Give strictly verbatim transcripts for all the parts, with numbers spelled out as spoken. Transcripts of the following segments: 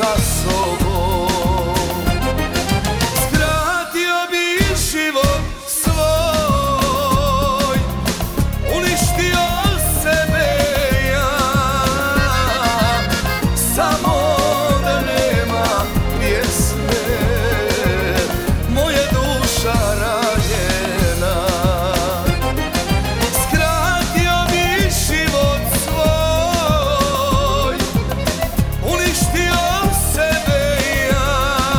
sa sobom. Skratio bi život svoj, uništio sebe ja, samo da nema pjesme, moja duša ranjena. Skratio bi život svoj, uništio sebe ja,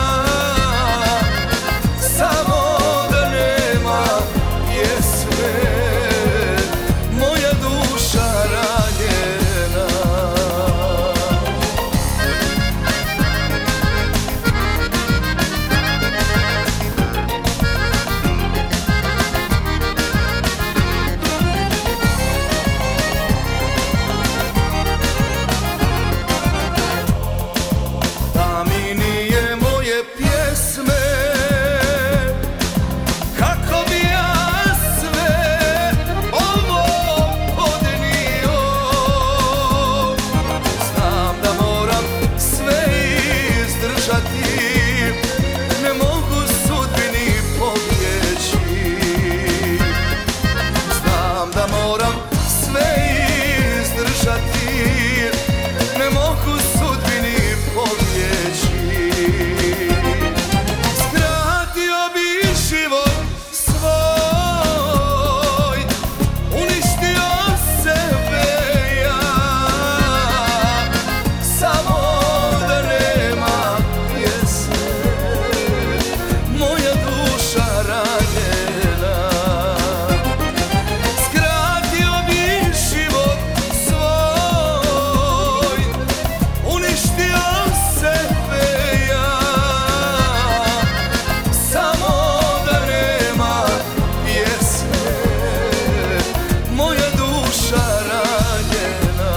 samo da nema pjesme, moja duša ranjena. Da mi nije moje pjesme, kako bi ja sve ovo podnio. Znam da moram sve izdržati, ne mogu sudbini pobjeći. Znam da moram sve izdržati, ne mogu sudbini pobjeći. Skratio bi život svoj, uništio sebe ja, samo da nema pjesme, moja duša ranjena. Skratio bi život svoj, uništio sebe ja, samo da nema pjesme, moja duša ranjena.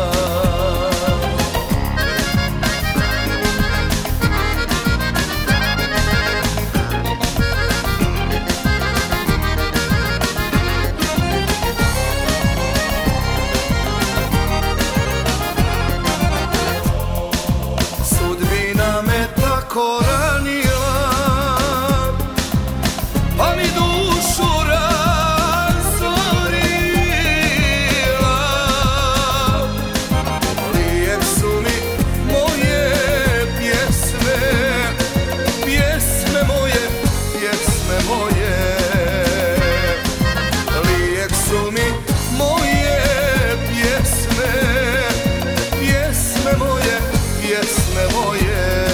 Sudbina me tako ranila, pa mi dušu razorila. Lijek su mi moje pjesme, pjesme moje, pjesme moje. Lijek su mi moje pjesme, pjesme moje, pjesme moje.